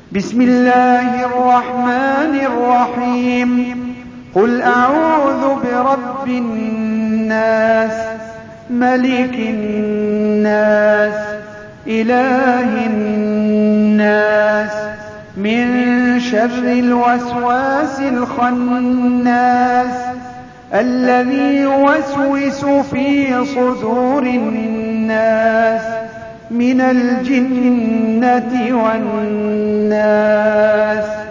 بسم الله الرحمن الرحيم. قل أعوذ برب الناس ملك الناس إله الناس من شر الوسواس الخناس الذي يوسوس في صدور الناس من الجنة والناس.